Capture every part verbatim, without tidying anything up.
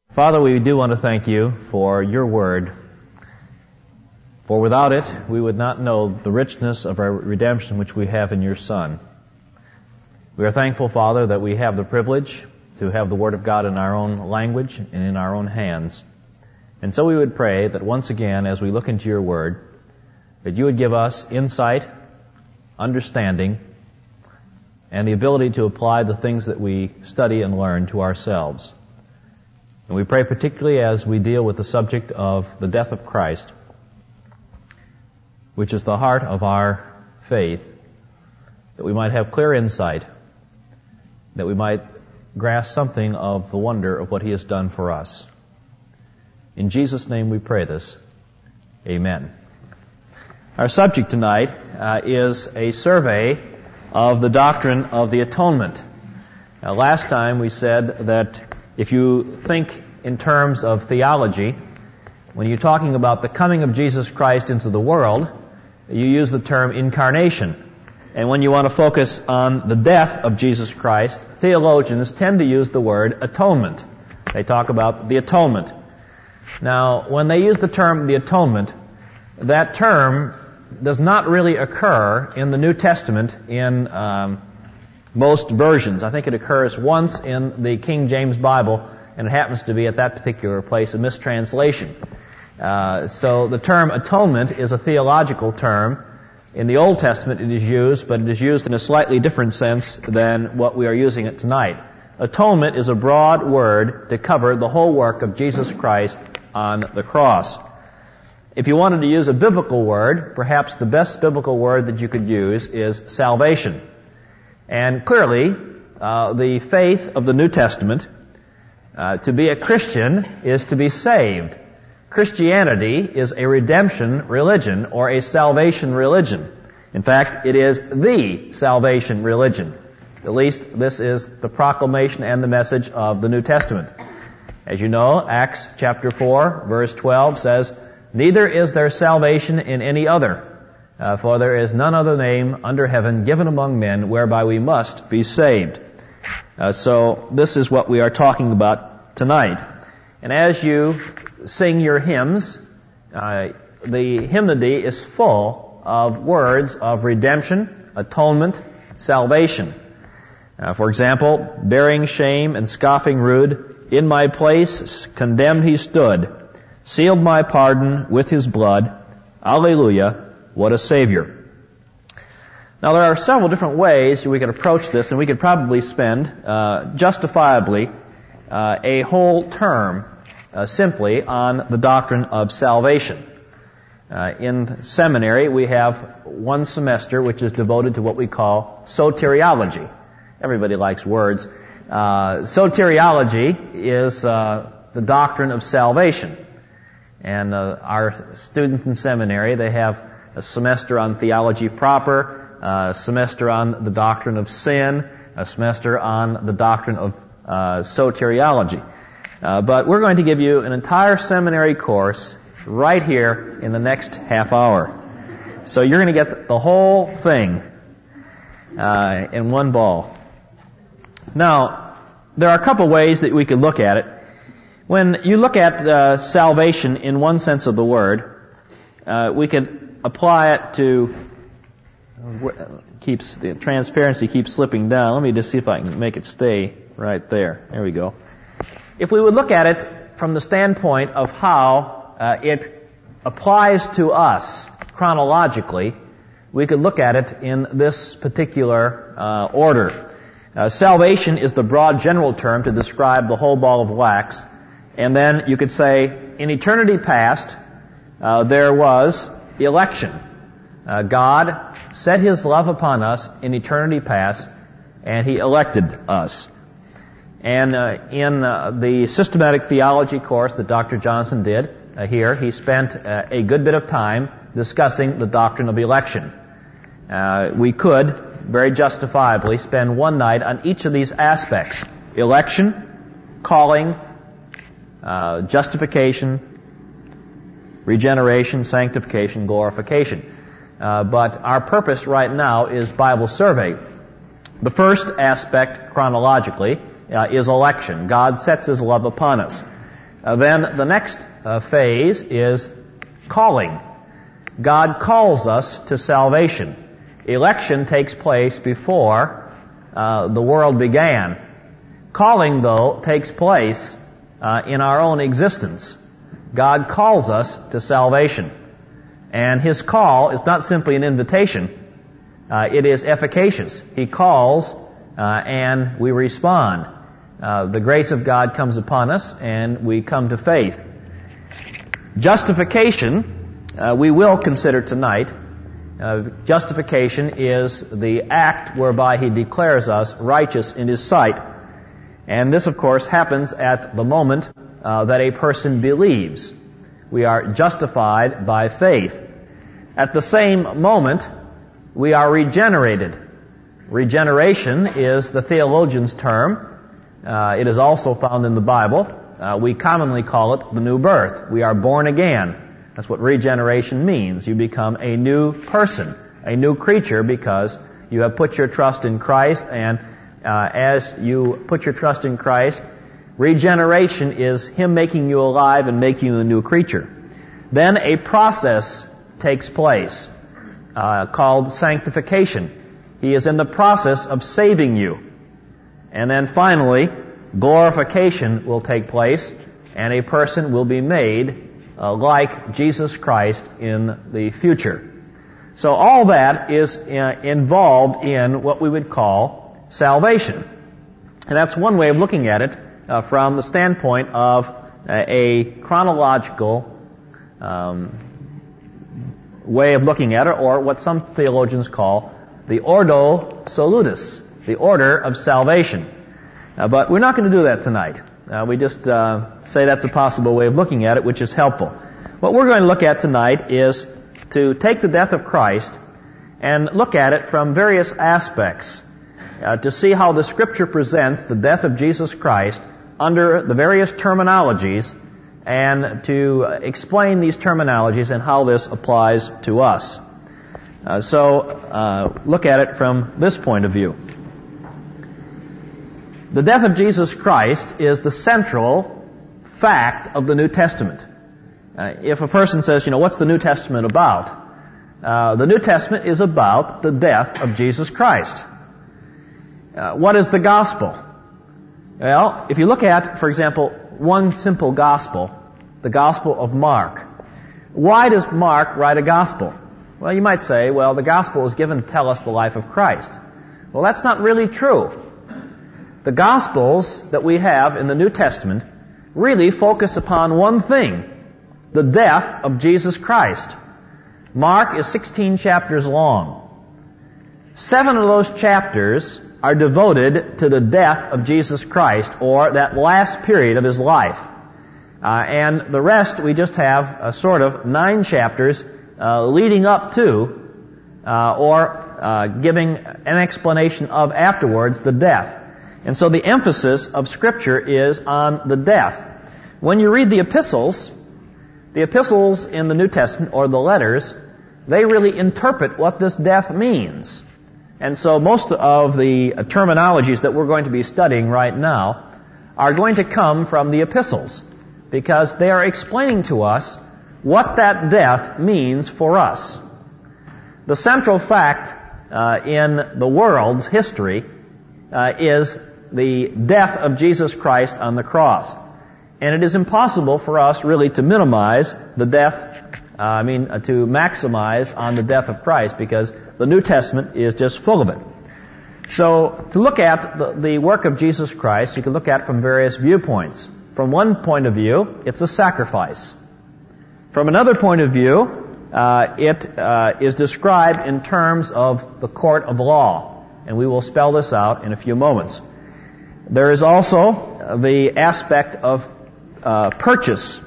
Father, we do want to thank you for your word, for without it we would not know the richness of our redemption which we have in your Son. We are thankful, Father, that we have the privilege to have the Word of God in our own language and in our own hands. And so we would pray that once again, as we look into your Word, that you would give us insight, understanding, and the ability to apply the things that we study and learn to ourselves. And we pray particularly as we deal with the subject of the death of Christ, which is the heart of our faith, that we might have clear insight, that we might grasp something of the wonder of what He has done for us. In Jesus' name we pray this. Amen. Our subject tonight uh, is a survey of the doctrine of the atonement. Now, last time we said that if you think in terms of theology, when you're talking about the coming of Jesus Christ into the world, you use the term incarnation. And when you want to focus on the death of Jesus Christ, theologians tend to use the word atonement. They talk about the atonement. Now, when they use the term the atonement, that term does not really occur in the New Testament in um, most versions. I think it occurs once in the King James Bible, and it happens to be at that particular place a mistranslation. Uh, so the term atonement is a theological term. In the Old Testament it is used, but it is used in a slightly different sense than what we are using it tonight. Atonement is a broad word to cover the whole work of Jesus Christ on the cross. If you wanted to use a biblical word, perhaps the best biblical word that you could use is salvation. And clearly, uh, the faith of the New Testament, uh, to be a Christian is to be saved. Christianity is a redemption religion or a salvation religion. In fact, it is the salvation religion. At least this is the proclamation and the message of the New Testament. As you know, Acts chapter four, verse twelve says, "Neither is there salvation in any other, uh, for there is none other name under heaven given among men whereby we must be saved." Uh, so this is what we are talking about tonight. And as you sing your hymns, uh, the hymnody is full of words of redemption, atonement, salvation. Uh, for example, bearing shame and scoffing rude, in my place condemned He stood, sealed my pardon with His blood. Alleluia, what a Savior. Now there are several different ways we could approach this, and we could probably spend, uh, justifiably, uh, a whole term uh, simply on the doctrine of salvation. Uh, in seminary we have one semester which is devoted to what we call soteriology. Everybody likes words. Uh, soteriology is uh, the doctrine of salvation. And uh, our students in seminary, they have a semester on theology proper, a semester on the doctrine of sin, a semester on the doctrine of uh, soteriology. Uh, but we're going to give you an entire seminary course right here in the next half hour. So you're going to get the whole thing uh, in one ball. Now, there are a couple ways that we could look at it. When you look at uh, salvation in one sense of the word, uh, we could apply it to, keeps the transparency keeps slipping down. Let me just see if I can make it stay right there. There we go. If we would look at it from the standpoint of how uh, it applies to us chronologically, we could look at it in this particular uh, order. Uh, salvation is the broad general term to describe the whole ball of wax. And then you could say, in eternity past, uh, there was election. Uh, God set His love upon us in eternity past, and He elected us. And uh, in uh, the systematic theology course that Doctor Johnson did uh, here, he spent uh, a good bit of time discussing the doctrine of election. Uh, we could very justifiably spend one night on each of these aspects: election, calling, uh, justification, regeneration, sanctification, glorification. Uh, but our purpose right now is Bible survey. The first aspect chronologically uh, is election. God sets His love upon us. Uh, then the next uh, phase is calling. God calls us to salvation. Election takes place before uh, the world began. Calling, though, takes place uh, in our own existence. God calls us to salvation. And His call is not simply an invitation. Uh, it is efficacious. He calls uh, and we respond. Uh, the grace of God comes upon us and we come to faith. Justification, uh, we will consider tonight. Uh, justification is the act whereby He declares us righteous in His sight. And this, of course, happens at the moment uh, that a person believes. We are justified by faith. At the same moment, we are regenerated. Regeneration is the theologian's term. Uh, it is also found in the Bible. Uh, we commonly call it the new birth. We are born again. That's what regeneration means. You become a new person, a new creature, because you have put your trust in Christ, and uh, as you put your trust in Christ, regeneration is Him making you alive and making you a new creature. Then a process takes place uh, called sanctification. He is in the process of saving you. And then finally, glorification will take place, and a person will be made uh, like Jesus Christ in the future. So all that is uh, involved in what we would call salvation. And that's one way of looking at it uh, from the standpoint of uh, a chronological um, way of looking at it, or what some theologians call the Ordo Salutis, the order of salvation. Uh, but we're not going to do that tonight. Uh, we just uh, say that's a possible way of looking at it, which is helpful. What we're going to look at tonight is to take the death of Christ and look at it from various aspects, uh, to see how the Scripture presents the death of Jesus Christ under the various terminologies, and to explain these terminologies and how this applies to us. Uh, so, uh, look at it from this point of view. The death of Jesus Christ is the central fact of the New Testament. Uh, if a person says, you know, what's the New Testament about? Uh, the New Testament is about the death of Jesus Christ. Uh, what is the gospel? Well, if you look at, for example, one simple gospel, the Gospel of Mark. Why does Mark write a gospel? Well, you might say, well, the gospel is given to tell us the life of Christ. Well, that's not really true. The Gospels that we have in the New Testament really focus upon one thing, the death of Jesus Christ. Mark is sixteen chapters long. Seven of those chapters are devoted to the death of Jesus Christ, or that last period of His life. Uh, and the rest, we just have a sort of nine chapters uh, leading up to, uh, or uh, giving an explanation of afterwards, the death. And so the emphasis of Scripture is on the death. When you read the epistles, the epistles in the New Testament, or the letters, they really interpret what this death means. And so most of the terminologies that we're going to be studying right now are going to come from the epistles, because they are explaining to us what that death means for us. The central fact uh, in the world's history uh, is the death of Jesus Christ on the cross. And it is impossible for us really to minimize the death, uh, I mean, uh, to maximize on the death of Christ, because the New Testament is just full of it. So, to look at the, the work of Jesus Christ, you can look at it from various viewpoints. From one point of view, it's a sacrifice. From another point of view, uh, it uh, is described in terms of the court of law. And we will spell this out in a few moments. There is also the aspect of uh, purchase.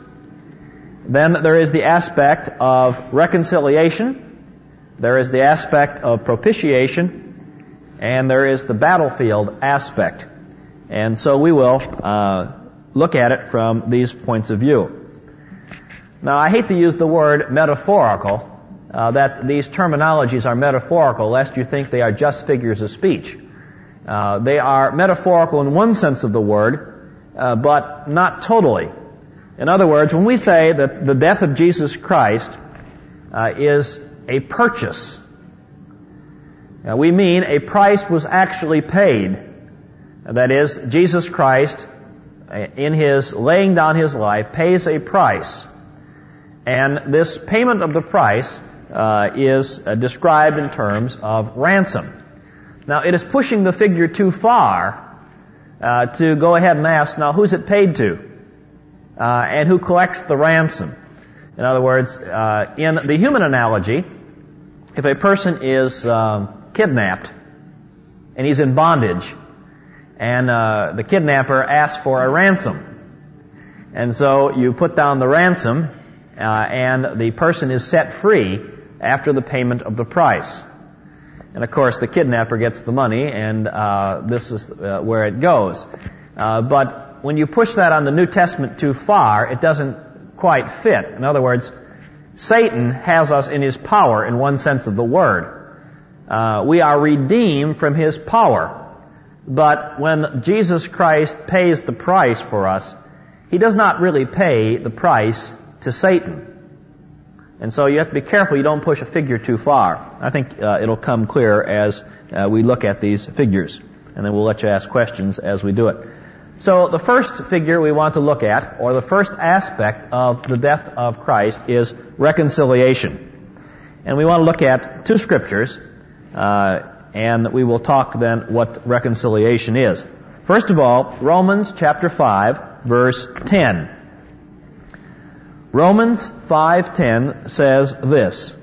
Then there is the aspect of reconciliation. There is the aspect of propitiation. And there is the battlefield aspect. And so we will uh, look at it from these points of view. Now, I hate to use the word metaphorical, uh, that these terminologies are metaphorical, lest you think they are just figures of speech. Uh, they are metaphorical in one sense of the word, uh, but not totally. In other words, when we say that the death of Jesus Christ uh, is a purchase, uh, we mean a price was actually paid. That is, Jesus Christ, in His laying down His life, pays a price. And this payment of the price uh, is uh, described in terms of ransom. Now, it is pushing the figure too far uh, to go ahead and ask, now, who's it paid to? Uh, and who collects the ransom? In other words, uh, in the human analogy, if a person is um, kidnapped and he's in bondage, and uh, the kidnapper asks for a ransom, and so you put down the ransom, uh, and the person is set free after the payment of the price. And of course, the kidnapper gets the money, and uh, this is uh, where it goes. Uh, but when you push that on the New Testament too far, it doesn't quite fit. In other words, Satan has us in his power in one sense of the word. Uh, we are redeemed from his power. But when Jesus Christ pays the price for us, He does not really pay the price to Satan. And so you have to be careful you don't push a figure too far. I think uh, it'll come clear as uh, we look at these figures. And then we'll let you ask questions as we do it. So the first figure we want to look at, or the first aspect of the death of Christ, is reconciliation. And we want to look at two scriptures, uh, and we will talk then what reconciliation is. First of all, Romans chapter five, verse ten. Romans five ten says this: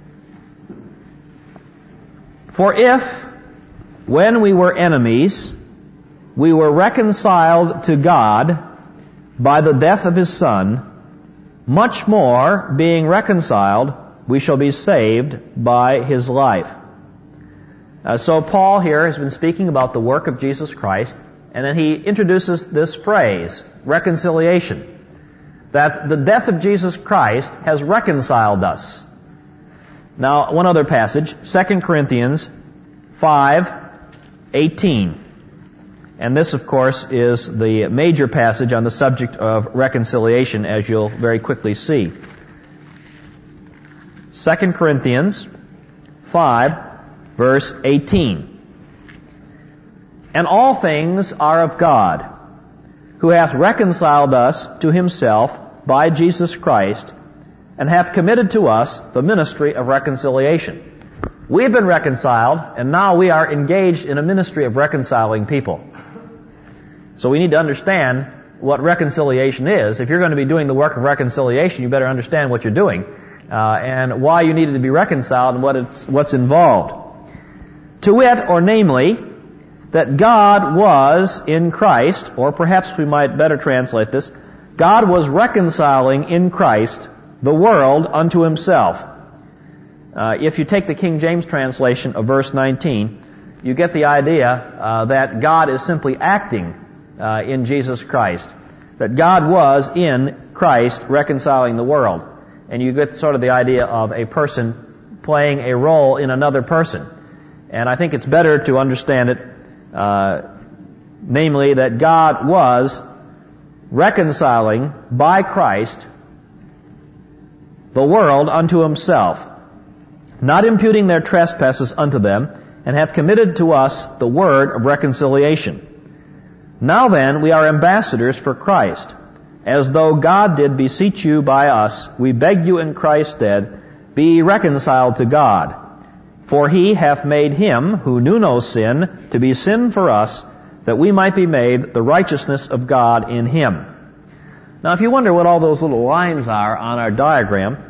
For if, when we were enemies, we were reconciled to God by the death of His Son, much more, being reconciled, we shall be saved by His life. Uh, so Paul here has been speaking about the work of Jesus Christ, and then he introduces this phrase, reconciliation, that the death of Jesus Christ has reconciled us. Now, one other passage, Second Corinthians five eighteen. And this, of course, is the major passage on the subject of reconciliation, as you'll very quickly see. Second Corinthians five, verse eighteen. And all things are of God, who hath reconciled us to Himself by Jesus Christ, and hath committed to us the ministry of reconciliation. We've been reconciled, and now we are engaged in a ministry of reconciling people. So we need to understand what reconciliation is. If you're going to be doing the work of reconciliation, you better understand what you're doing, uh, and why you needed to be reconciled and what it's, what's involved. To wit, or namely, that God was in Christ, or perhaps we might better translate this, God was reconciling in Christ the world unto Himself. Uh, if you take the King James translation of verse nineteen, you get the idea uh, that God is simply acting uh, in Jesus Christ. That God was in Christ reconciling the world. And you get sort of the idea of a person playing a role in another person. And I think it's better to understand it, uh, namely that God was reconciling by Christ the world unto Himself, not imputing their trespasses unto them, and hath committed to us the word of reconciliation. Now then, we are ambassadors for Christ, as though God did beseech you by us. We beg you in Christ's stead, be reconciled to God. For He hath made Him, who knew no sin, to be sin for us, that we might be made the righteousness of God in Him. Now, if you wonder what all those little lines are on our diagram,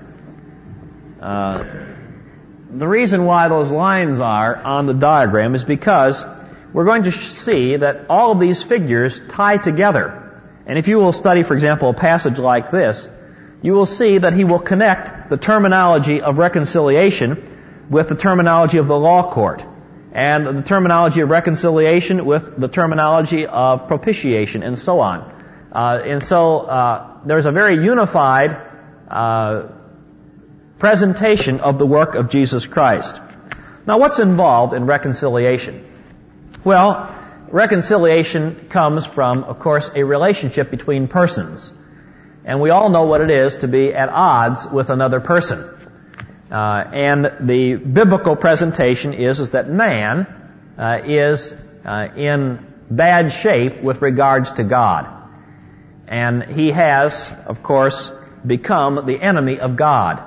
uh, the reason why those lines are on the diagram is because we're going to see that all of these figures tie together. And if you will study, for example, a passage like this, you will see that he will connect the terminology of reconciliation with the terminology of the law court, and the terminology of reconciliation with the terminology of propitiation, and so on. Uh, and so uh, there's a very unified uh, presentation of the work of Jesus Christ. Now, what's involved in reconciliation? Well, reconciliation comes from, of course, a relationship between persons. And we all know what it is to be at odds with another person. Uh, and the biblical presentation is, is that man uh, is uh, in bad shape with regards to God. And he has, of course, become the enemy of God.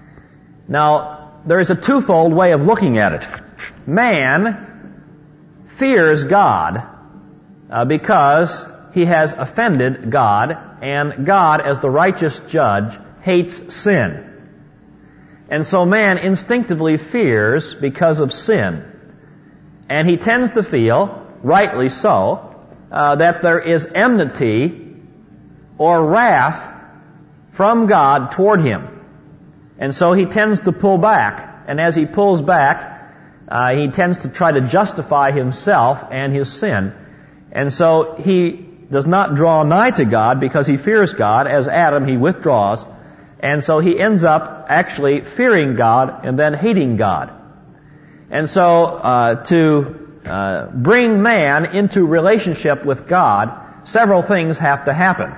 Now, there is a twofold way of looking at it. Man fears God uh, because he has offended God, and God, as the righteous judge, hates sin. And so man instinctively fears because of sin. And he tends to feel, rightly so, uh, that there is enmity or wrath from God toward him. And so he tends to pull back. And as he pulls back, uh, he tends to try to justify himself and his sin. And so he does not draw nigh to God because he fears God. As Adam, he withdraws. And so he ends up actually fearing God and then hating God. And so uh, to uh, bring man into relationship with God, several things have to happen.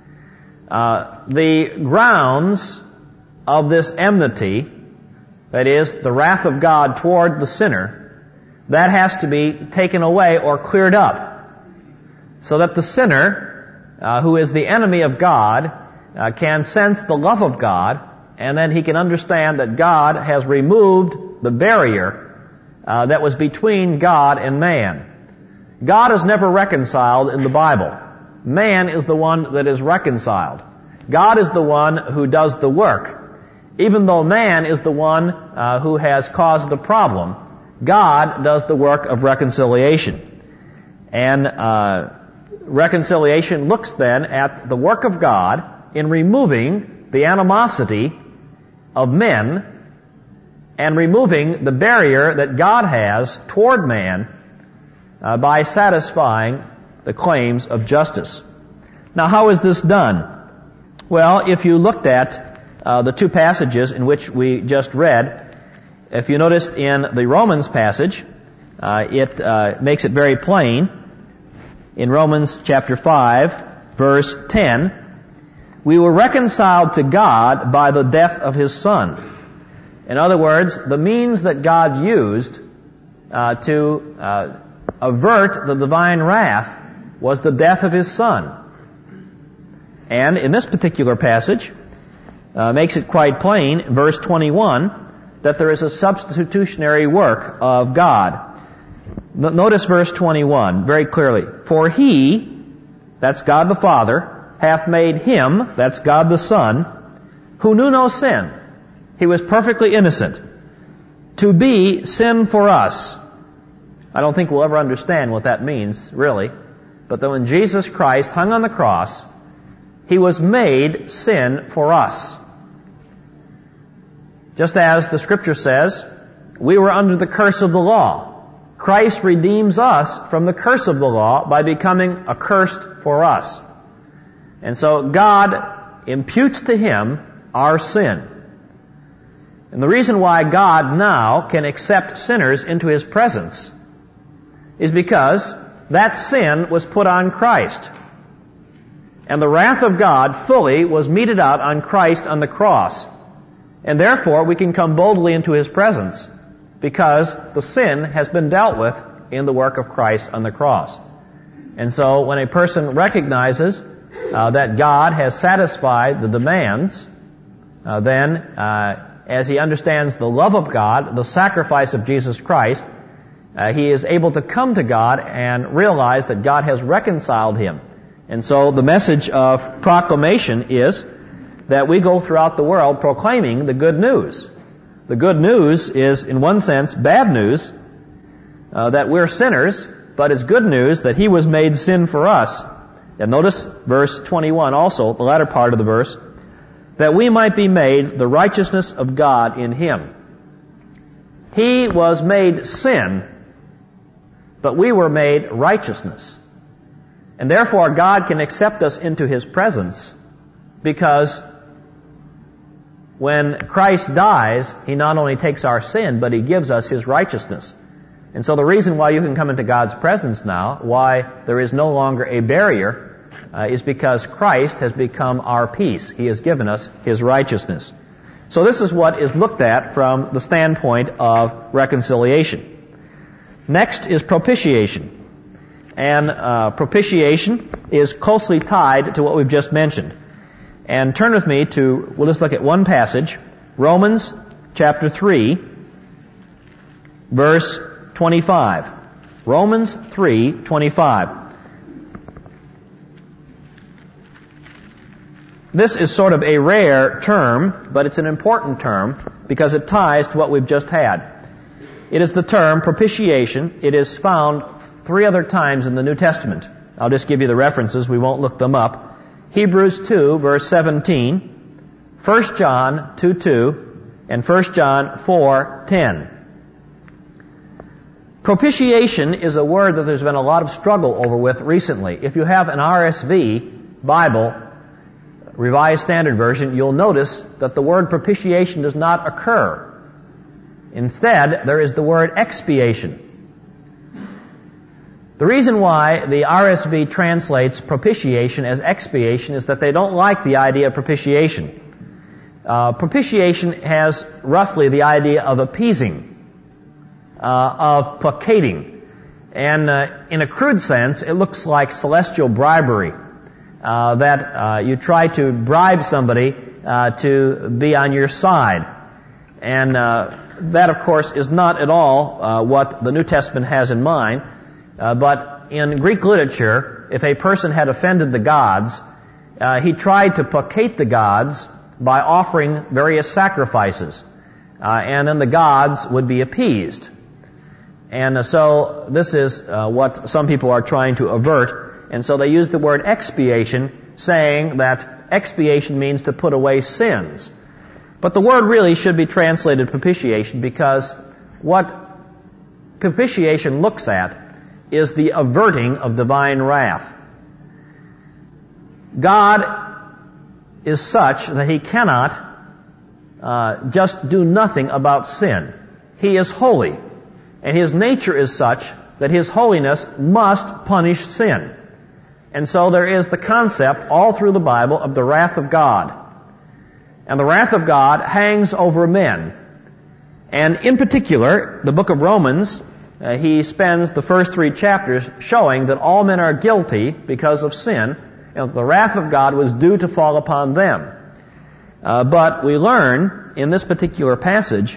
Uh, the grounds of this enmity, that is, the wrath of God toward the sinner, that has to be taken away or cleared up, so that the sinner, uh, who is the enemy of God, Uh, can sense the love of God, and then he can understand that God has removed the barrier uh, that was between God and man. God is never reconciled in the Bible. Man is the one that is reconciled. God is the one who does the work. Even though man is the one uh, who has caused the problem, God does the work of reconciliation. And uh, reconciliation looks then at the work of God in removing the animosity of men and removing the barrier that God has toward man uh, by satisfying the claims of justice. Now, how is this done? Well, if you looked at uh, the two passages in which we just read, if you noticed in the Romans passage, uh, it uh, makes it very plain. In Romans chapter five, verse ten, we were reconciled to God by the death of His Son. In other words, the means that God used uh, to uh, avert the divine wrath was the death of His Son. And in this particular passage, uh, makes it quite plain, verse twenty-one, that there is a substitutionary work of God. Notice verse twenty-one very clearly. For He, that's God the Father, hath made Him, that's God the Son, who knew no sin. He was perfectly innocent, to be sin for us. I don't think we'll ever understand what that means, really. But that when Jesus Christ hung on the cross, He was made sin for us. Just as the Scripture says, we were under the curse of the law. Christ redeems us from the curse of the law by becoming accursed for us. And so God imputes to Him our sin. And the reason why God now can accept sinners into His presence is because that sin was put on Christ. And the wrath of God fully was meted out on Christ on the cross. And therefore we can come boldly into His presence because the sin has been dealt with in the work of Christ on the cross. And so when a person recognizes Uh, that God has satisfied the demands, uh, then uh, as he understands the love of God, the sacrifice of Jesus Christ, uh, he is able to come to God and realize that God has reconciled him. And so the message of proclamation is that we go throughout the world proclaiming the good news. The good news is, in one sense, bad news, uh, that we're sinners, but it's good news that He was made sin for us. And notice verse twenty-one also, the latter part of the verse, that we might be made the righteousness of God in Him. He was made sin, but we were made righteousness. And therefore God can accept us into His presence because when Christ dies, He not only takes our sin, but He gives us His righteousness. And so the reason why you can come into God's presence now, why there is no longer a barrier uh, is because Christ has become our peace. He has given us His righteousness. So this is what is looked at from the standpoint of reconciliation. Next is propitiation. And uh, propitiation is closely tied to what we've just mentioned. And turn with me to, we'll just look at one passage, Romans chapter three, verse twenty-five. Romans three twenty-five. This is sort of a rare term, but it's an important term because it ties to what we've just had. It is the term propitiation. It is found three other times in the New Testament. I'll just give you the references. We won't look them up. Hebrews two, verse seventeen, First John two two, and First John four ten. Propitiation is a word that there's been a lot of struggle over with recently. If you have an R S V Bible, Revised Standard Version, you'll notice that the word propitiation does not occur. Instead, there is the word expiation. The reason why the R S V translates propitiation as expiation is that they don't like the idea of propitiation. Uh, propitiation has roughly the idea of appeasing, uh, of placating. And uh, in a crude sense, it looks like celestial bribery. Uh, that uh, you try to bribe somebody uh, to be on your side. And uh, that, of course, is not at all uh, what the New Testament has in mind. Uh, but in Greek literature, if a person had offended the gods, uh, he tried to placate the gods by offering various sacrifices. Uh, and then the gods would be appeased. And uh, so this is uh, what some people are trying to avert. And so they use the word expiation, saying that expiation means to put away sins. But the word really should be translated propitiation, because what propitiation looks at is the averting of divine wrath. God is such that He cannot uh, just do nothing about sin. He is holy, and His nature is such that His holiness must punish sin. And so there is the concept all through the Bible of the wrath of God. And the wrath of God hangs over men. And in particular, the book of Romans, uh, he spends the first three chapters showing that all men are guilty because of sin, and the wrath of God was due to fall upon them. Uh, but we learn in this particular passage,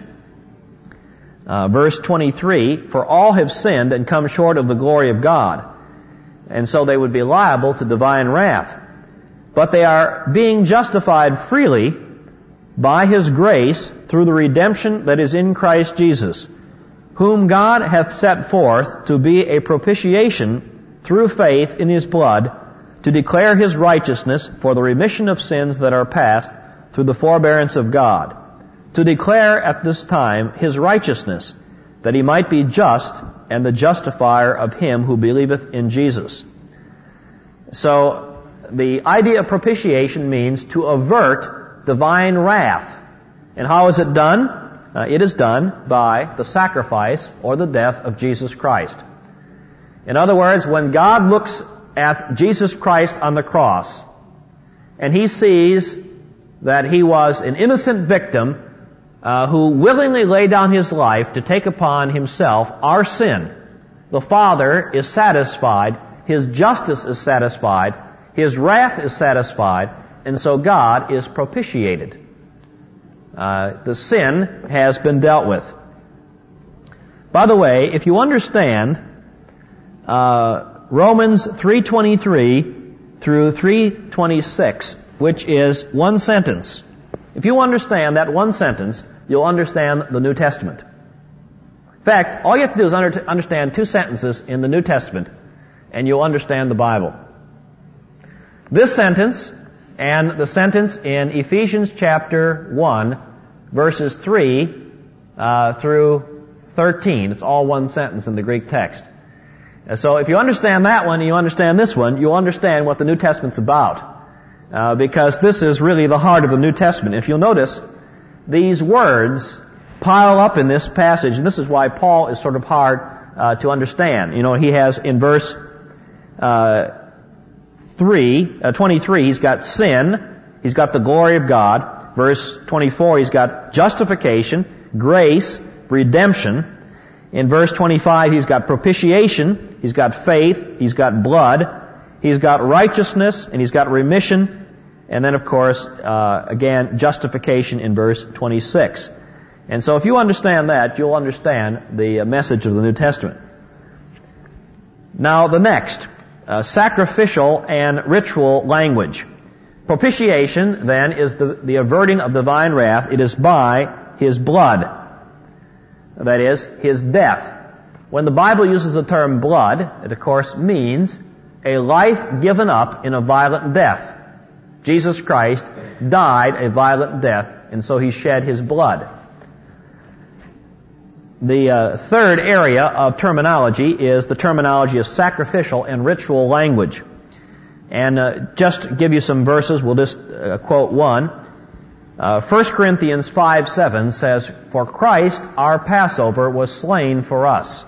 uh, verse twenty-three, for all have sinned and come short of the glory of God. And so they would be liable to divine wrath. But they are being justified freely by His grace through the redemption that is in Christ Jesus, whom God hath set forth to be a propitiation through faith in His blood, to declare His righteousness for the remission of sins that are past through the forbearance of God, to declare at this time His righteousness, that He might be just and the justifier of him who believeth in Jesus. So, the idea of propitiation means to avert divine wrath. And how is it done? Uh, it is done by the sacrifice or the death of Jesus Christ. In other words, when God looks at Jesus Christ on the cross, and He sees that He was an innocent victim Uh, who willingly laid down His life to take upon Himself our sin, the Father is satisfied, His justice is satisfied, His wrath is satisfied, and so God is propitiated. Uh, the sin has been dealt with. By the way, if you understand uh, Romans three twenty-three through three twenty-six, which is one sentence, if you understand that one sentence, you'll understand the New Testament. In fact, all you have to do is under- understand two sentences in the New Testament, and you'll understand the Bible. This sentence and the sentence in Ephesians chapter one, verses three uh, through thirteen. It's all one sentence in the Greek text. And so if you understand that one and you understand this one, you'll understand what the New Testament's about. Uh, because this is really the heart of the New Testament. If you'll notice, these words pile up in this passage, and this is why Paul is sort of hard uh, to understand. You know, he has in verse uh, three, uh, twenty-three, he's got sin, he's got the glory of God. Verse twenty-four, he's got justification, grace, redemption. In verse twenty-five, he's got propitiation, he's got faith, he's got blood, he's got righteousness, and he's got remission. And then, of course, uh, again, justification in verse twenty-six. And so if you understand that, you'll understand the uh, message of the New Testament. Now, the next, uh, sacrificial and ritual language. Propitiation, then, is the, the averting of divine wrath. It is by His blood. That is, His death. When the Bible uses the term blood, it of course means a life given up in a violent death. Jesus Christ died a violent death, and so He shed His blood. The uh, third area of terminology is the terminology of sacrificial and ritual language. And uh, just to give you some verses, we'll just uh, quote one. Uh, First Corinthians five seven says, "For Christ our Passover was slain for us."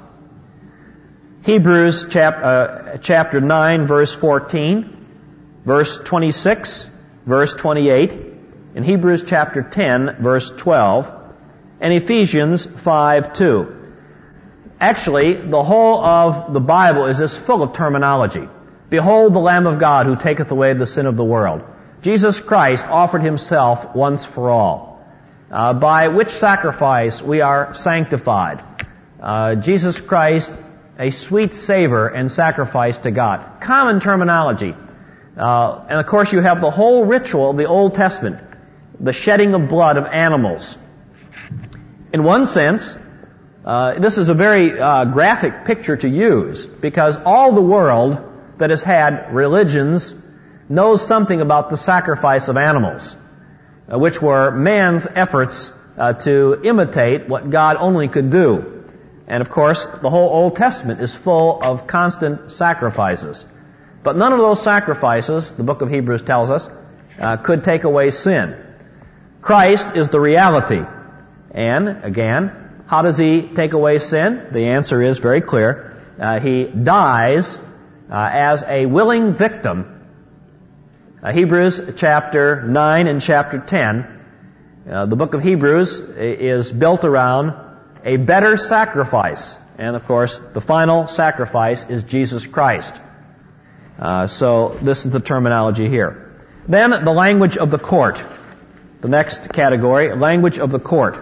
Hebrews chap- uh, chapter nine, verse fourteen, verse twenty-six, verse twenty-eight, and Hebrews chapter ten, verse twelve, and Ephesians five two. Actually, the whole of the Bible is just full of terminology. "Behold the Lamb of God who taketh away the sin of the world." Jesus Christ offered Himself once for all, uh, by which sacrifice we are sanctified. Uh, Jesus Christ, a sweet savor and sacrifice to God. Common terminology. Uh, and of course you have the whole ritual of the Old Testament, the shedding of blood of animals. In one sense, uh, this is a very uh, graphic picture to use, because all the world that has had religions knows something about the sacrifice of animals, uh, which were man's efforts uh, to imitate what God only could do. And of course, the whole Old Testament is full of constant sacrifices. But none of those sacrifices, the book of Hebrews tells us, uh, could take away sin. Christ is the reality. And, again, how does He take away sin? The answer is very clear. Uh, he dies uh, as a willing victim. Uh, Hebrews chapter nine and chapter ten, uh, the book of Hebrews is built around a better sacrifice. And, of course, the final sacrifice is Jesus Christ. Uh, so this is the terminology here. Then the language of the court. The next category, language of the court.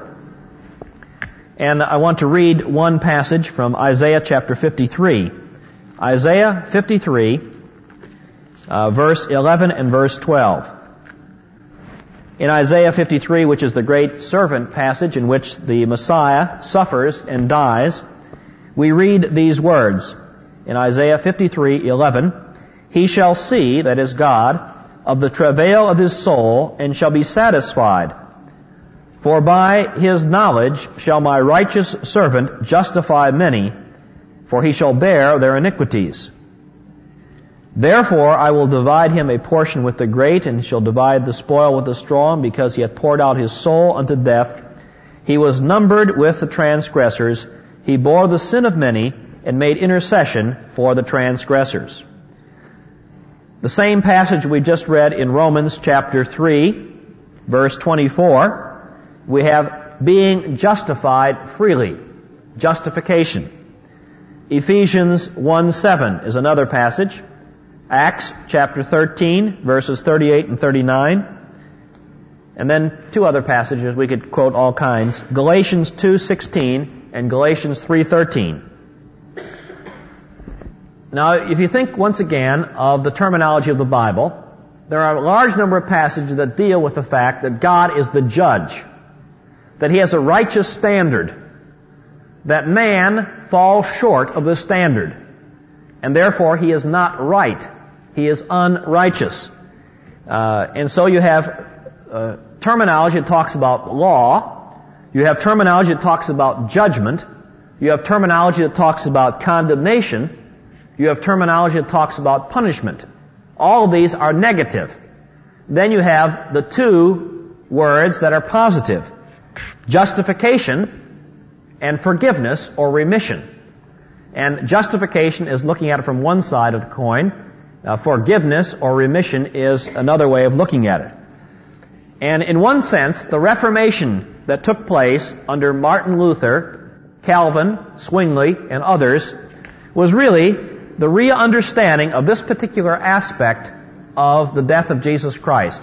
And I want to read one passage from Isaiah chapter fifty-three. Isaiah fifty-three, uh, verse eleven and verse twelve. In Isaiah fifty-three, which is the great servant passage in which the Messiah suffers and dies, we read these words. In Isaiah fifty-three eleven, "He shall see," that is God, "of the travail of his soul, and shall be satisfied. For by his knowledge shall my righteous servant justify many, for he shall bear their iniquities. Therefore I will divide him a portion with the great, and shall divide the spoil with the strong, because he hath poured out his soul unto death. He was numbered with the transgressors. He bore the sin of many, and made intercession for the transgressors." The same passage we just read in Romans chapter three, verse twenty-four, we have being justified freely, justification. Ephesians one seven is another passage. Acts chapter thirteen, verses thirty-eight and thirty-nine. And then two other passages, we could quote all kinds. Galatians two sixteen and Galatians three thirteen. Now, if you think once again of the terminology of the Bible, there are a large number of passages that deal with the fact that God is the judge, that He has a righteous standard, that man falls short of the standard, and therefore he is not right. He is unrighteous. Uh, and so you have uh, terminology that talks about law. You have terminology that talks about judgment. You have terminology that talks about condemnation. You have terminology that talks about punishment. All of these are negative. Then you have the two words that are positive: justification and forgiveness or remission. And justification is looking at it from one side of the coin, Uh, forgiveness or remission is another way of looking at it. And in one sense, the Reformation that took place under Martin Luther, Calvin, Zwingli, and others was really the re-understanding of this particular aspect of the death of Jesus Christ.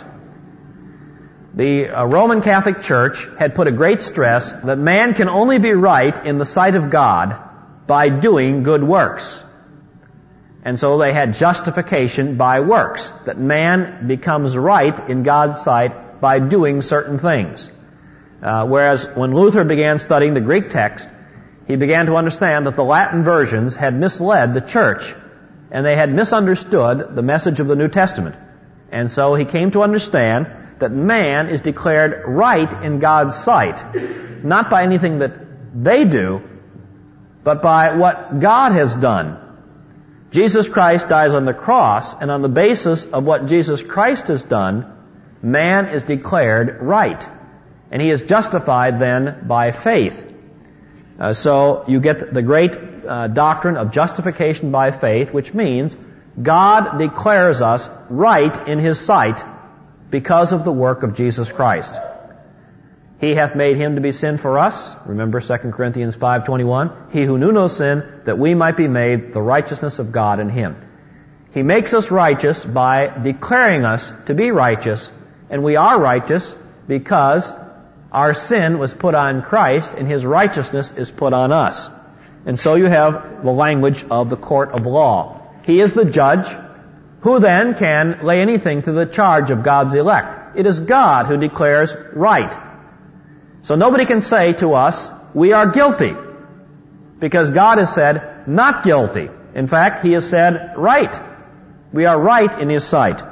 The uh, Roman Catholic Church had put a great stress that man can only be right in the sight of God by doing good works. And so they had justification by works, that man becomes right in God's sight by doing certain things. Uh, whereas when Luther began studying the Greek text, he began to understand that the Latin versions had misled the church, and they had misunderstood the message of the New Testament. And so he came to understand that man is declared right in God's sight, not by anything that they do, but by what God has done. Jesus Christ dies on the cross, and on the basis of what Jesus Christ has done, man is declared right. And he is justified then by faith. Uh, so you get the great uh, doctrine of justification by faith, which means God declares us right in His sight because of the work of Jesus Christ. He hath made Him to be sin for us. Remember Second Corinthians five twenty-one. He who knew no sin, that we might be made the righteousness of God in Him. He makes us righteous by declaring us to be righteous, and we are righteous because our sin was put on Christ and His righteousness is put on us. And so you have the language of the court of law. He is the judge. Who then can lay anything to the charge of God's elect? It is God who declares right. So nobody can say to us, we are guilty, because God has said, not guilty. In fact, He has said, right. We are right in His sight.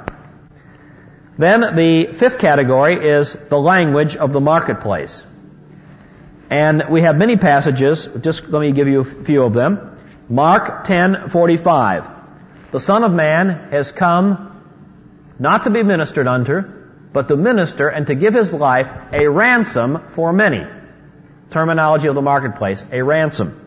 Then the fifth category is the language of the marketplace. And we have many passages, just let me give you a few of them. Mark ten forty-five. The Son of Man has come not to be ministered unto, but to minister and to give His life a ransom for many. Terminology of the marketplace, a ransom.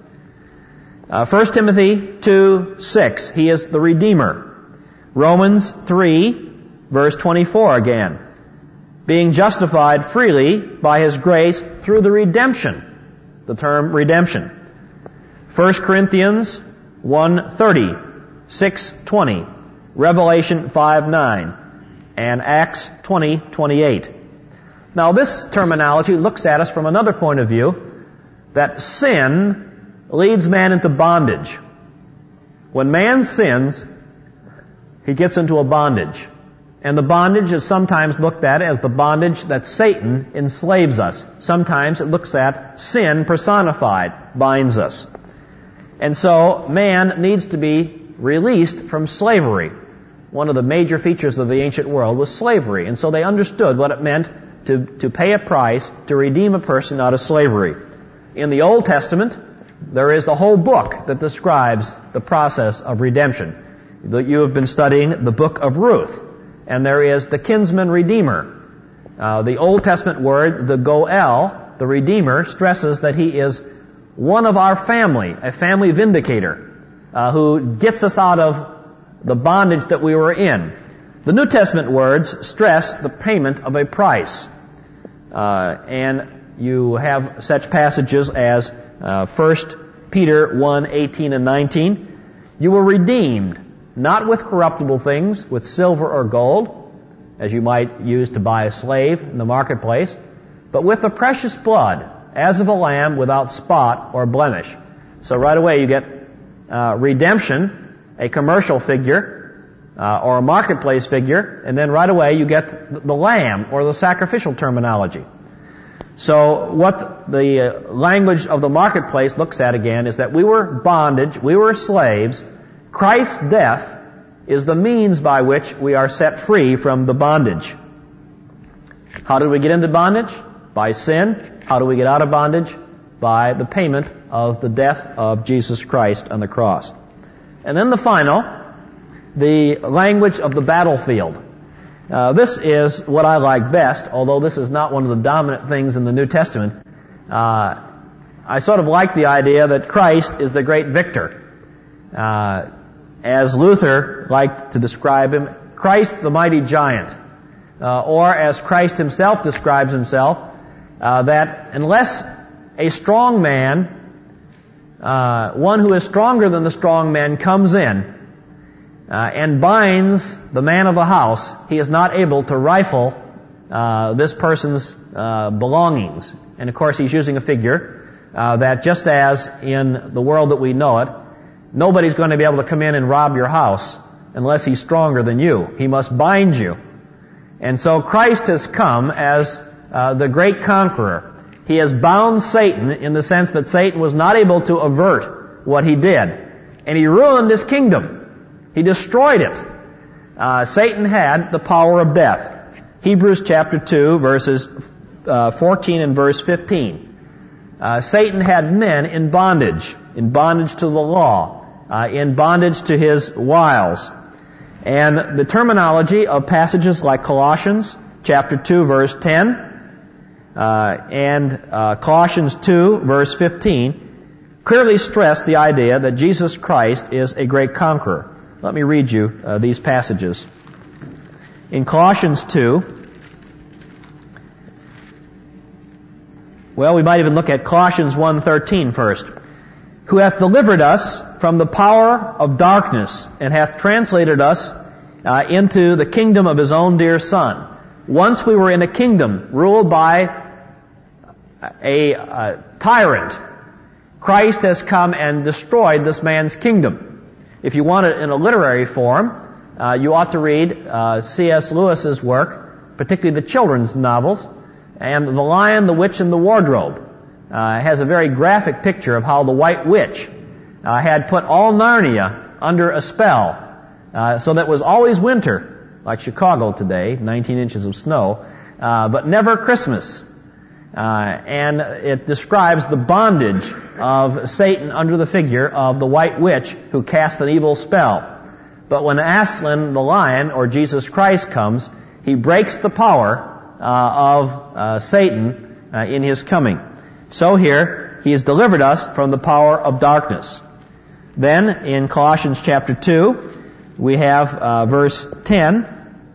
Uh, First Timothy two six, He is the Redeemer. Romans three, verse twenty-four again. Being justified freely by His grace through the redemption. The term redemption. First Corinthians one thirty, six twenty, Revelation five nine, and Acts twenty twenty-eight. Now this terminology looks at us from another point of view, that sin leads man into bondage. When man sins, he gets into a bondage. And the bondage is sometimes looked at as the bondage that Satan enslaves us. Sometimes it looks at sin personified, binds us. And so man needs to be released from slavery. One of the major features of the ancient world was slavery. And so they understood what it meant to, to pay a price to redeem a person out of slavery. In the Old Testament, there is a whole book that describes the process of redemption. You have been studying the book of Ruth. And there is the kinsman redeemer. Uh, the Old Testament word, the Goel, the redeemer, stresses that he is one of our family, a family vindicator, uh, who gets us out of the bondage that we were in. The New Testament words stress the payment of a price. Uh, and you have such passages as uh, First Peter one eighteen and nineteen. You were redeemed, not with corruptible things, with silver or gold, as you might use to buy a slave in the marketplace, but with the precious blood, as of a lamb without spot or blemish. So right away you get uh, redemption, a commercial figure, uh, or a marketplace figure, and then right away you get the lamb, or the sacrificial terminology. So what the uh, language of the marketplace looks at again is that we were bondage, we were slaves. Christ's death is the means by which we are set free from the bondage. How did we get into bondage? By sin. How do we get out of bondage? By the payment of the death of Jesus Christ on the cross. And then the final, the language of the battlefield. Uh, this is what I like best, although this is not one of the dominant things in the New Testament. Uh, I sort of like the idea that Christ is the great victor. Uh, as Luther liked to describe him, Christ the mighty giant. Uh, or as Christ himself describes himself, uh, that unless a strong man, uh, one who is stronger than the strong man, comes in uh, and binds the man of the house, he is not able to rifle uh, this person's uh, belongings. And of course he's using a figure uh, that just as in the world that we know it, nobody's going to be able to come in and rob your house unless he's stronger than you. He must bind you. And so Christ has come as uh, the great conqueror. He has bound Satan in the sense that Satan was not able to avert what he did. And he ruined his kingdom. He destroyed it. Uh, Satan had the power of death. Hebrews chapter two, verses uh, fourteen and verse fifteen. Uh, Satan had men in bondage, in bondage to the law, uh, in bondage to his wiles. And the terminology of passages like Colossians chapter two, verse ten, uh, and uh, Colossians two, verse fifteen, clearly stress the idea that Jesus Christ is a great conqueror. Let me read you uh, these passages. In Colossians two, well, we might even look at Colossians one thirteen first. Who hath delivered us from the power of darkness, and hath translated us uh, into the kingdom of his own dear Son. Once we were in a kingdom ruled by a, a tyrant. Christ has come and destroyed this man's kingdom. If you want it in a literary form, uh, you ought to read uh, C S Lewis's work, particularly the children's novels, and The Lion, the Witch, and the Wardrobe. Uh, has a very graphic picture of how the White Witch uh, had put all Narnia under a spell, uh, so that it was always winter, like Chicago today, nineteen inches of snow, uh, but never Christmas. Uh, and it describes the bondage of Satan under the figure of the White Witch who cast an evil spell. But when Aslan, the lion, or Jesus Christ comes, he breaks the power uh, of uh, Satan uh, in his coming. So here, he has delivered us from the power of darkness. Then, in Colossians chapter two, we have uh, verse ten,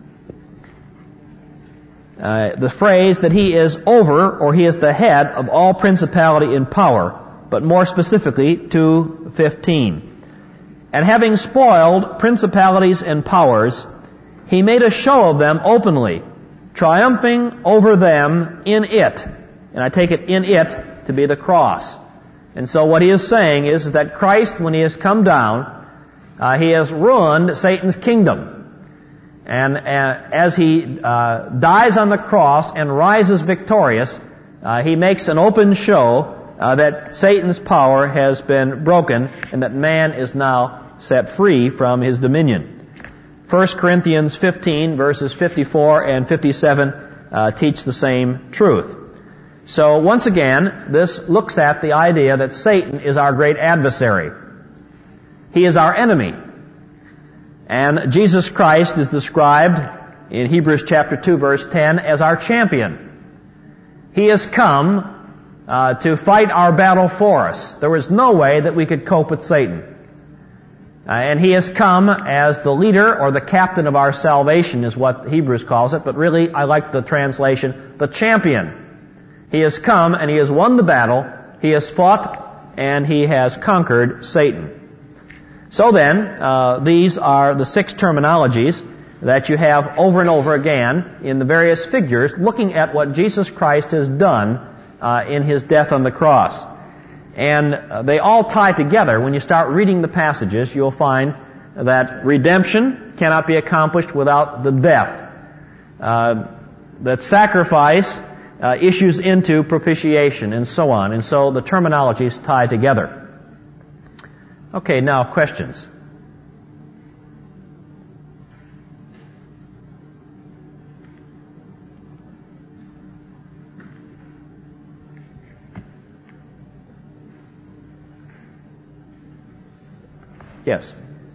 uh, the phrase that he is over, or he is the head of all principality and power, but more specifically, two fifteen. And having spoiled principalities and powers, he made a show of them openly, triumphing over them in it. And I take it in it to be the cross. And so what he is saying is that Christ, when he has come down, uh, he has ruined Satan's kingdom. And uh, as he uh, dies on the cross and rises victorious, uh, he makes an open show uh, that Satan's power has been broken and that man is now set free from his dominion. First Corinthians fifteen, verses fifty-four and fifty-seven uh, teach the same truth. So once again, this looks at the idea that Satan is our great adversary. He is our enemy. And Jesus Christ is described in Hebrews chapter two, verse ten, as our champion. He has come uh, to fight our battle for us. There was no way that we could cope with Satan. Uh, and he has come as the leader or the captain of our salvation is what Hebrews calls it, but really I like the translation, the champion. He has come and he has won the battle, he has fought, and he has conquered Satan. So then, uh, these are the six terminologies that you have over and over again in the various figures looking at what Jesus Christ has done uh, in his death on the cross. And uh, they all tie together. When you start reading the passages, you'll find that redemption cannot be accomplished without the death. Uh, that sacrifice Uh, issues into propitiation, and so on. And so the terminologies tie together. Okay, now questions. Yes.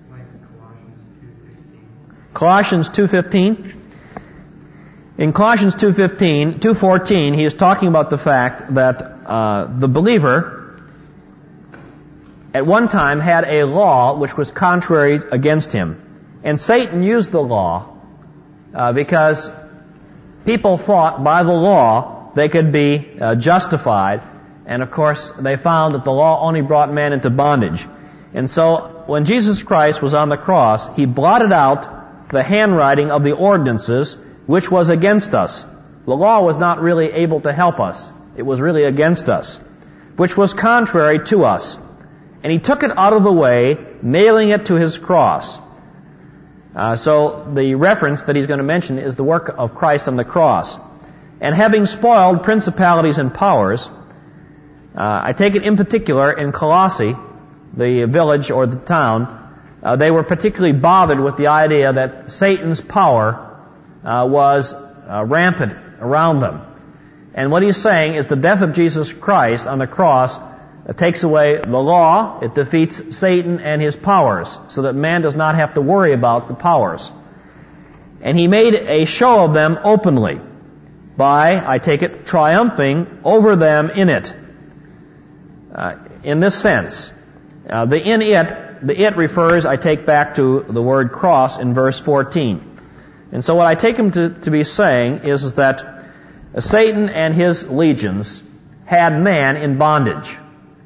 Colossians two fifteen. In Colossians two fifteen, two fourteen, he is talking about the fact that uh, the believer at one time had a law which was contrary against him. And Satan used the law uh, because people thought by the law they could be uh, justified. And of course, they found that the law only brought man into bondage. And so, when Jesus Christ was on the cross, He blotted out the handwriting of the ordinances which was against us. The law was not really able to help us. It was really against us, which was contrary to us. And He took it out of the way, nailing it to His cross. Uh, so, the reference that He's going to mention is the work of Christ on the cross. And having spoiled principalities and powers, uh, I take it in particular in Colossae, the village or the town, uh, they were particularly bothered with the idea that Satan's power uh, was uh, rampant around them. And what he's saying is the death of Jesus Christ on the cross uh, takes away the law, it defeats Satan and his powers, so that man does not have to worry about the powers. And He made a show of them openly by, I take it, triumphing over them in it. Uh, in this sense, Uh, the in it, the it refers, I take back to the word cross in verse fourteen. And so what I take him to, to be saying is, is that uh, Satan and his legions had man in bondage.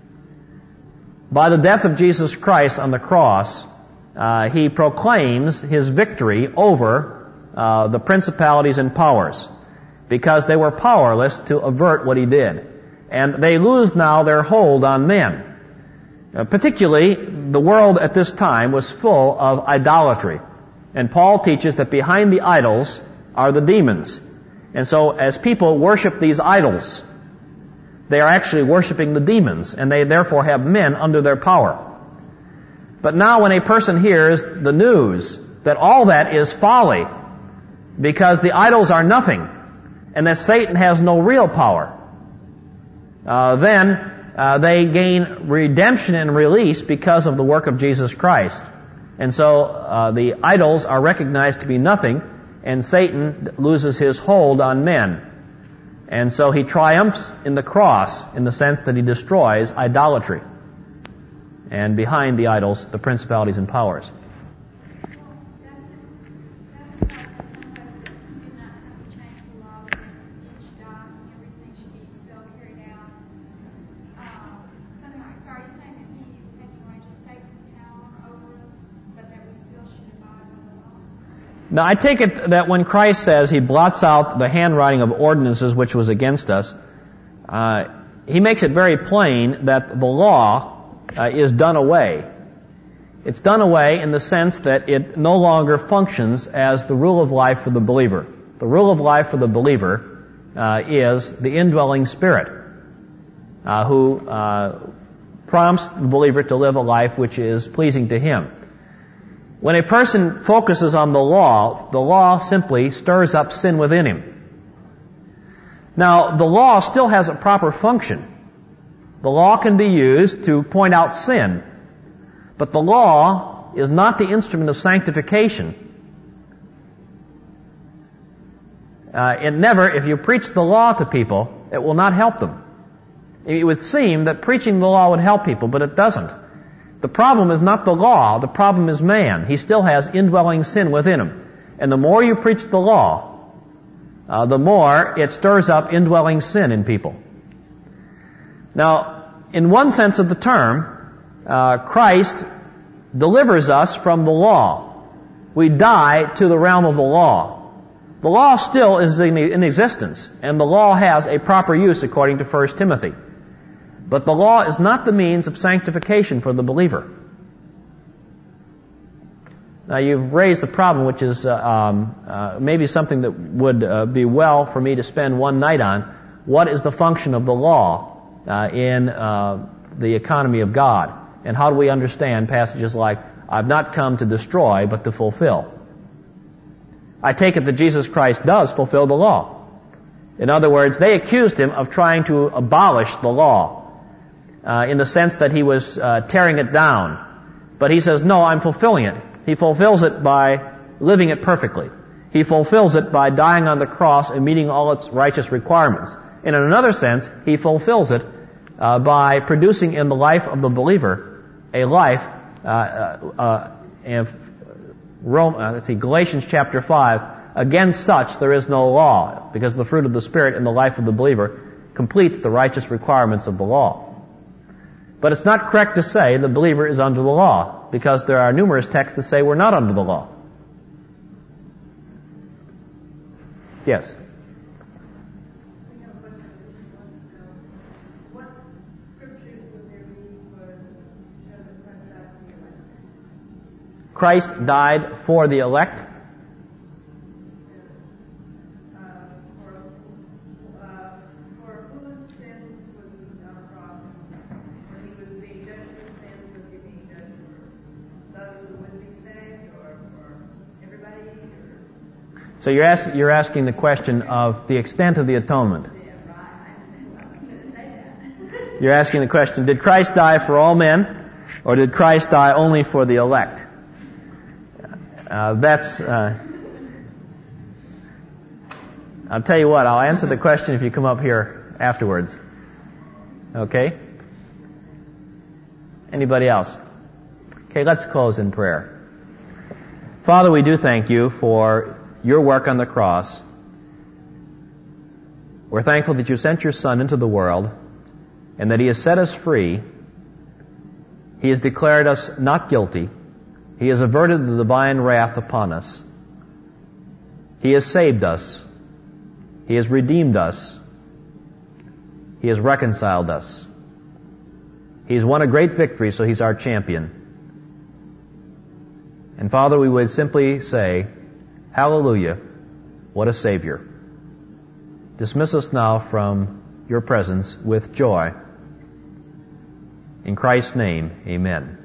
By the death of Jesus Christ on the cross, uh, He proclaims His victory over uh, the principalities and powers, because they were powerless to avert what He did. And they lose now their hold on men. Uh, particularly, the world at this time was full of idolatry. And Paul teaches that behind the idols are the demons. And so, as people worship these idols, they are actually worshiping the demons, and they therefore have men under their power. But now when a person hears the news that all that is folly, because the idols are nothing, and that Satan has no real power, uh, then Uh, they gain redemption and release because of the work of Jesus Christ. And so uh, the idols are recognized to be nothing, and Satan loses his hold on men. And so he triumphs in the cross in the sense that he destroys idolatry. And behind the idols, the principalities and powers. Now, I take it that when Christ says He blots out the handwriting of ordinances which was against us, uh, He makes it very plain that the law uh, is done away. It's done away in the sense that it no longer functions as the rule of life for the believer. The rule of life for the believer uh, is the indwelling Spirit, uh, who uh, prompts the believer to live a life which is pleasing to Him. When a person focuses on the law, the law simply stirs up sin within him. Now, the law still has a proper function. The law can be used to point out sin, but the law is not the instrument of sanctification. Uh, it never, if you preach the law to people, it will not help them. It would seem that preaching the law would help people, but it doesn't. The problem is not the law, the problem is man. He still has indwelling sin within him. And the more you preach the law, uh, the more it stirs up indwelling sin in people. Now, in one sense of the term, uh, Christ delivers us from the law. We die to the realm of the law. The law still is in, in existence, and the law has a proper use according to First Timothy. But the law is not the means of sanctification for the believer. Now, you've raised the problem, which is uh, um, uh, maybe something that would uh, be well for me to spend one night on. What is the function of the law uh, in uh, the economy of God? And how do we understand passages like, I've not come to destroy, but to fulfill? I take it that Jesus Christ does fulfill the law. In other words, they accused Him of trying to abolish the law, uh, in the sense that He was uh, tearing it down. But He says, no, I'm fulfilling it. He fulfills it by living it perfectly. He fulfills it by dying on the cross and meeting all its righteous requirements. And in another sense, He fulfills it uh, by producing in the life of the believer a life, uh, uh, uh, if Rome, uh, let's see, Galatians chapter five, against such there is no law, because the fruit of the Spirit in the life of the believer completes the righteous requirements of the law. But it's not correct to say the believer is under the law, because there are numerous texts that say we're not under the law. Yes? What scriptures would there be for show that Christ died for the elect? Christ died for the elect. Uh, for, uh, for whose sins was he on the cross? When he was being judged for sins, was he being judged for those who would be saved, or for everybody? Or? So you're, ask, you're asking the question of the extent of the atonement. Yeah, right. I was going to say that. You're asking the question, did Christ die for all men, or did Christ die only for the elect? Uh, that's, uh, I'll tell you what, I'll answer the question if you come up here afterwards. Okay? Anybody else? Okay, let's close in prayer. Father, we do thank you for your work on the cross. We're thankful that you sent your Son into the world and that he has set us free. He has declared us not guilty. He has averted the divine wrath upon us. He has saved us. He has redeemed us. He has reconciled us. He's won a great victory, so he's our champion. And Father, we would simply say, hallelujah, what a Savior. Dismiss us now from your presence with joy. In Christ's name, amen.